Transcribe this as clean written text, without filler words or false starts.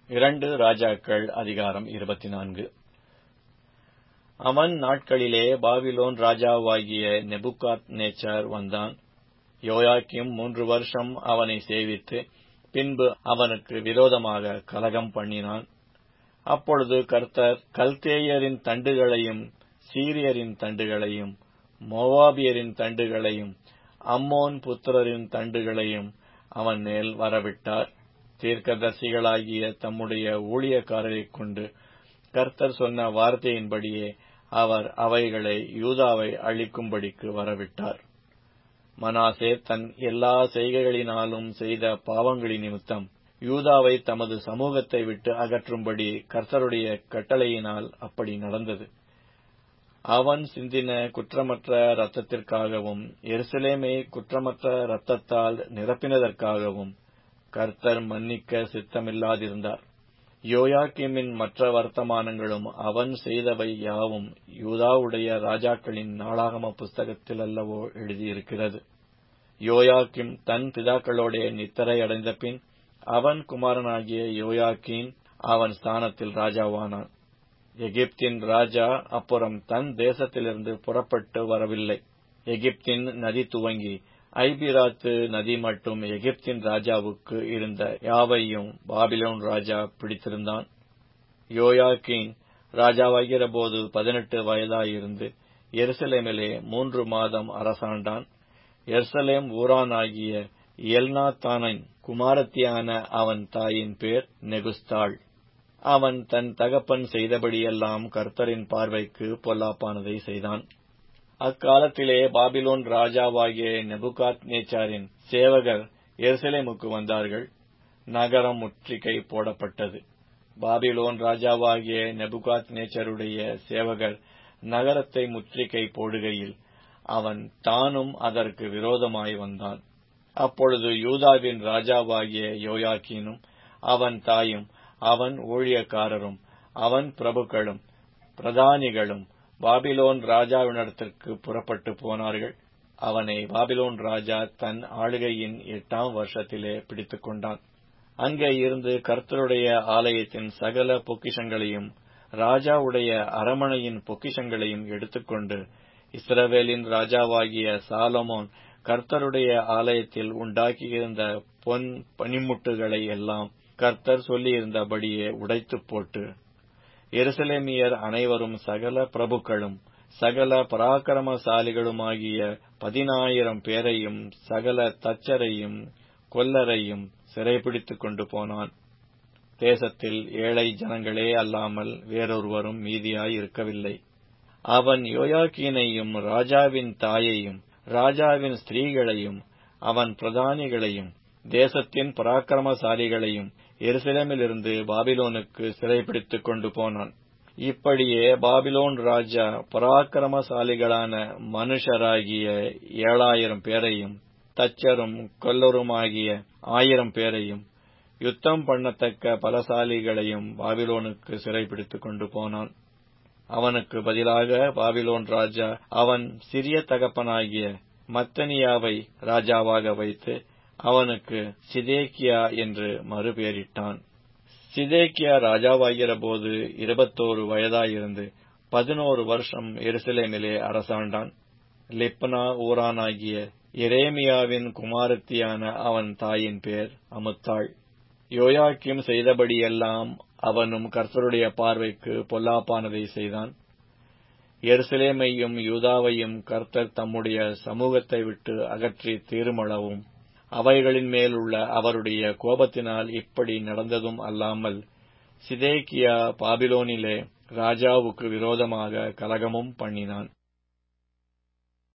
2 ராஜாக்கள் அதிகாரம் 24. அவன் நாட்களிலே பாபிலோன் ராஜாவாகிய நெபுகாத்நேச்சார் வந்தான். யோயாக்கீம் 3 வருஷம் அவனை சேவித்து, பின்பு அவனுக்கு விரோதமாக கலகம் பண்ணினான். அப்பொழுது கர்த்தர் கல்தேயரின் தண்டுகளையும் சீரியரின் தண்டுகளையும் மோவாபியரின் தண்டுகளையும் அம்மோன் புத்திரரின் தண்டுகளையும் அவன் மேல் வரவிட்டார். தீர்க்கதரிசிகளாகிய தம்முடைய ஊழியக்காரரைக் கொண்டு கர்த்தர் சொன்ன வார்த்தையின்படியே அவர் அவைகளை யூதாவை அழிக்கும்படிக்கு வரவிட்டார். மனாசே தன் எல்லா செய்கைகளினாலும் செய்த பாவங்களின் நிமித்தம் யூதாவை தமது சமூகத்தை விட்டு அகற்றும்படி கர்த்தருடைய கட்டளையினால் அப்படி நடந்தது. அவன் சிந்தின குற்றமற்ற இரத்தத்திற்காகவும் எருசலேமை குற்றமற்ற இரத்தத்தால் நிரப்பினதற்காகவும் கர்த்தர் மன்னிக்க சித்தமில்லாதிருந்தார். யோயாக்கீமின் மற்ற வர்த்தமானங்களும் அவன் செய்தவை யாவும் யூதாவுடைய ராஜாக்களின் நாளாகம புஸ்தகத்தில் அல்லவோ எழுதியிருக்கிறது. யோயாக்கீம் தன் பிதாக்களோடே நித்திரை அடைந்த பின் அவன் குமாரனாகிய யோயாக்கீன் அவன் ஸ்தானத்தில் ராஜாவானான். எகிப்தின் ராஜா அப்புறம் தன் தேசத்திலிருந்து புறப்பட்டு வரவில்லை. எகிப்தின் நதி துவங்கி ஐபிராத்து நதி மட்டும் எகிப்தின் ராஜாவுக்கு இருந்த யாவையும் பாபிலோன் ராஜா பிடித்திருந்தான். யோயாக்கீன் ராஜாவாகிற போது 18 வயதாயிருந்து எருசலேமிலே 3 மாதம் அரசாண்டான். எருசலேம் ஊரானாகிய எல்நாத்தானின் குமாரத்தியான அவன் தாயின் பேர் நெகுஸ்தாள். அவன் தன் தகப்பன் செய்தபடியெல்லாம் கர்த்தரின் பார்வைக்கு பொல்லாப்பானதை செய்தான். அக்காலத்திலே பாபிலோன் ராஜாவாகிய நெபுகாத்நேச்சாரின் சேவகர் எருசலேமுக்கு வந்தார்கள். நகரம் முற்றுகை போடப்பட்டது. பாபிலோன் ராஜாவாகிய நெபுகாத்நேச்சாருடைய சேவகர் நகரத்தை முற்றுகை போடுகையில் அவன் தானும் அதற்கு விரோதமாய் வந்தான். அப்பொழுது யூதாவின் ராஜாவாகிய யோயாக்கீனும் அவன் தாயும் அவன் ஊழியக்காரரும் அவன் பிரபுக்களும் பிரதானிகளும் பாபிலோன் ராஜாவினிடத்திற்கு புறப்பட்டு போனார்கள். அவனை பாபிலோன் ராஜா தன் ஆளுகையின் 8ஆம் வருஷத்திலே பிடித்துக் கொண்டான். அங்கே இருந்து கர்த்தருடைய ஆலயத்தின் சகல பொக்கிஷங்களையும் ராஜாவுடைய அரமனையின் பொக்கிஷங்களையும் எடுத்துக்கொண்டு இஸ்ரவேலின் ராஜாவாகிய சாலமோன் கர்த்தருடைய ஆலயத்தில் உண்டாக்கியிருந்த பொன் பனிமுட்டுகளை எல்லாம் கர்த்தர் சொல்லியிருந்தபடியே உடைத்துப் போட்டு எருசலேமியர் அனைவரும் சகல பிரபுக்களும் சகல பராக்கிரமசாலிகளுமாகிய 10,000 பேரையும் சகல தச்சரையும் கொல்லரையும் சிறைபிடித்துக் கொண்டு போனான். தேசத்தில் ஏழை ஜனங்களே அல்லாமல் வேறொருவரும் மீதியாய் இருக்கவில்லை. அவன் யோயாக்கீனையும் ராஜாவின் தாயையும் ராஜாவின் ஸ்திரீகளையும் அவன் பிரதானிகளையும் தேசத்தின் பராக்கிரமசாலிகளையும் எருசலேமிலிருந்து பாபிலோனுக்கு சிறைபிடித்துக் கொண்டு போனான். இப்படியே பாபிலோன் ராஜா பராக்கிரமசாலிகளான மனுஷராகிய 7,000 பேரையும் தச்சரும் கொல்லருமாகிய 1,000 பேரையும் யுத்தம் பண்ணத்தக்க பலசாலிகளையும் பாபிலோனுக்கு சிறைபிடித்துக் கொண்டு போனான். அவனுக்கு பதிலாக பாபிலோன் ராஜா அவன் சிறிய தகப்பனாகிய மத்தனியாவை ராஜாவாக வைத்து அவனுக்கு சிதேக்கியா என்று மறுபெயரிட்டான். சிதேக்கியா ராஜாவாகிற போது 21 வயதாயிருந்து 11 வருஷம் எருசலேமிலே அரசாண்டான். லிப்னா ஊரானாகிய எரேமியாவின் குமாரத்தியான அவன் தாயின் பேர் அமுத்தாள். யோயாக்கீம் செய்தபடியெல்லாம் அவனும் கர்த்தருடைய பார்வைக்கு பொல்லாப்பானதை செய்தான். எருசலேமையும் யூதாவையும் கர்த்தர் தம்முடைய சமூகத்தை விட்டு அகற்றி தீருமளவும் அவைகளின் மேலுள்ள அவருடைய கோபத்தினால் இப்படி நடந்ததும் அல்லாமல் சிதேக்கியா பாபிலோனிலே ராஜாவுக்கு விரோதமாக கலகமும் பண்ணினான்.